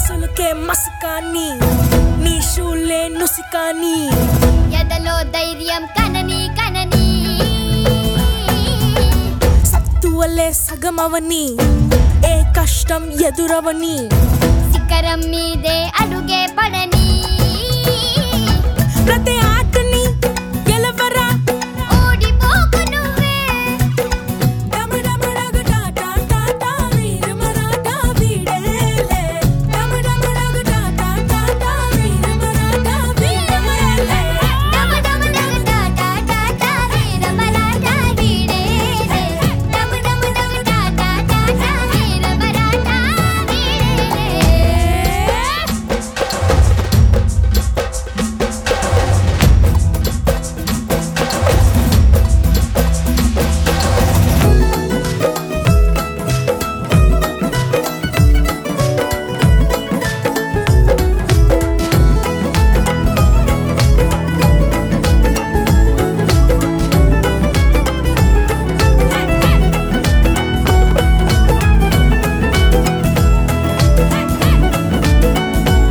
సొలుకే మసికాని నీ షూలే నుసికాని ఎదలో ధైర్యం కనని కనని సత్తువలే సగమవని ఏ కష్టం ఎదురవని శిఖరం మీదే అడుగే పడని ప్రతి ఆటని గెలవరా ఓడిపోకు నువ్వే డమడమడగు టాటా టాటా వీరమరాటా వీడేలే డమడమడగు టాటా టాటా వీరమరాటా వీరమరాలే డమడమడగు టాటా టాటా వీరమరాటా వీడేలే డమడమడగు టాటా టాటా వీరమరాటా వీడేలే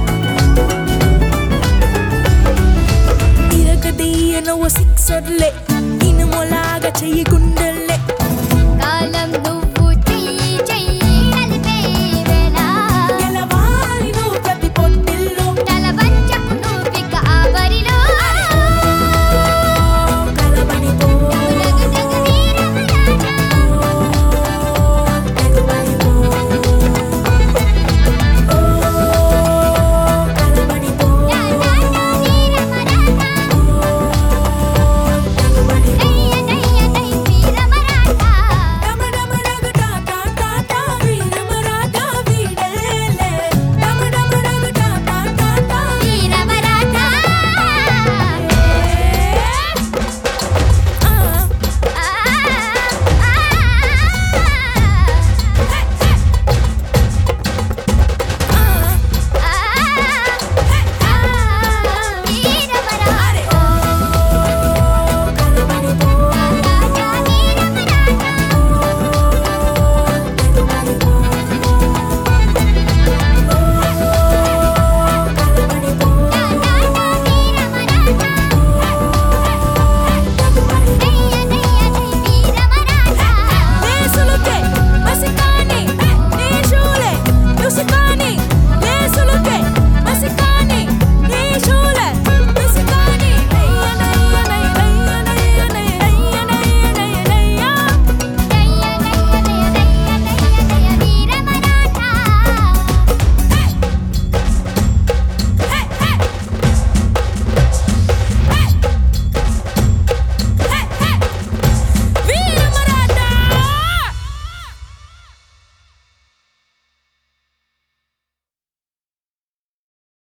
ఇరగదీయన ఓ సిక్సర్లే